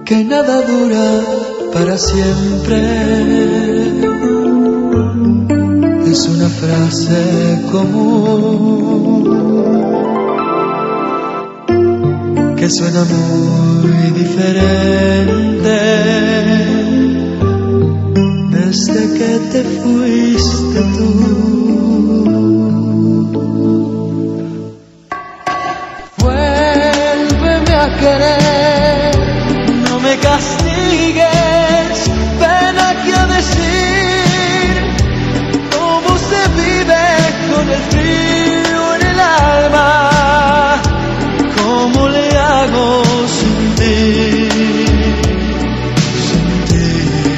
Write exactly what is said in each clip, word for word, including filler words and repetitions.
que nada dura para siempre. Es una frase común que suena muy diferente desde que te fuiste tú. Vuélveme a querer, no me castigues, ven aquí a decir cómo se vive con el frío en el alma, cómo le hago sin ti, sin ti.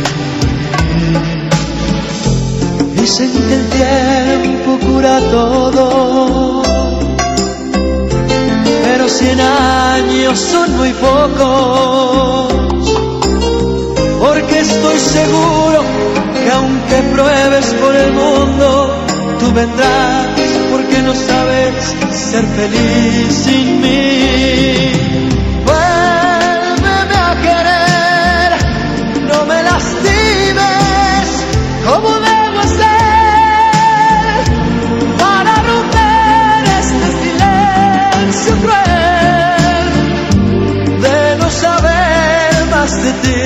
Dicen que el tiempo cura todo, pero cien años son muy pocos, porque estoy seguro que aunque pruebes por el mundo, tú vendrás, porque no sabes ser feliz sin mí. Vuélveme a querer, no me lastimes, ¿cómo debo hacer para romper este silencio cruel de no saber más de ti?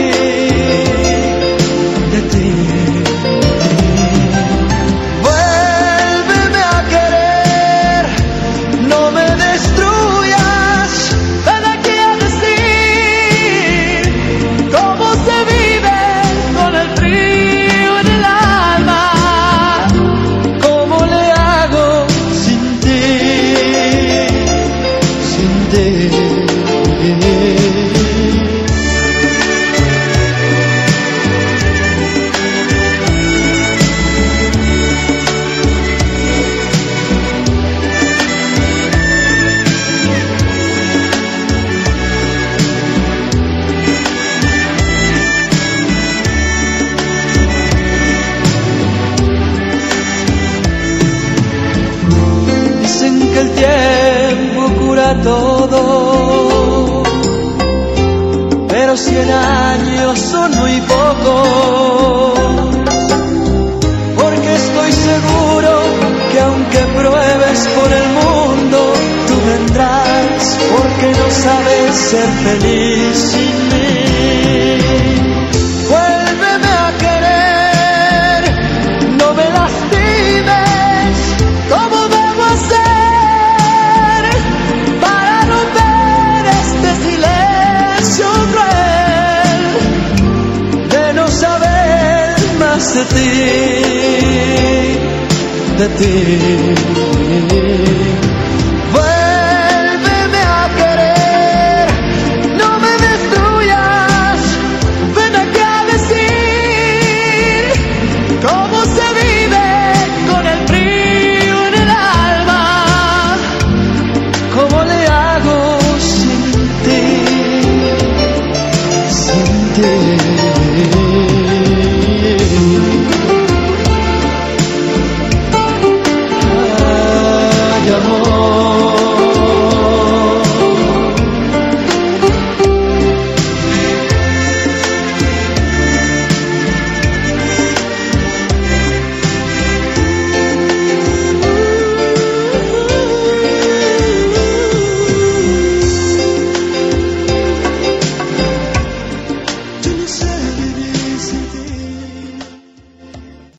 Todo, pero cien años son muy pocos, porque estoy seguro que aunque pruebes por el mundo, tú vendrás, porque no sabes ser feliz sin mí. Vuélveme a querer, no me lastimes, ¿cómo debo hacer de ti, de ti? Vuélveme a querer, no me destruyas, ven aquí a decir cómo se vive con el frío en el alma, cómo le hago sin ti, sin ti. Yo no sé vivir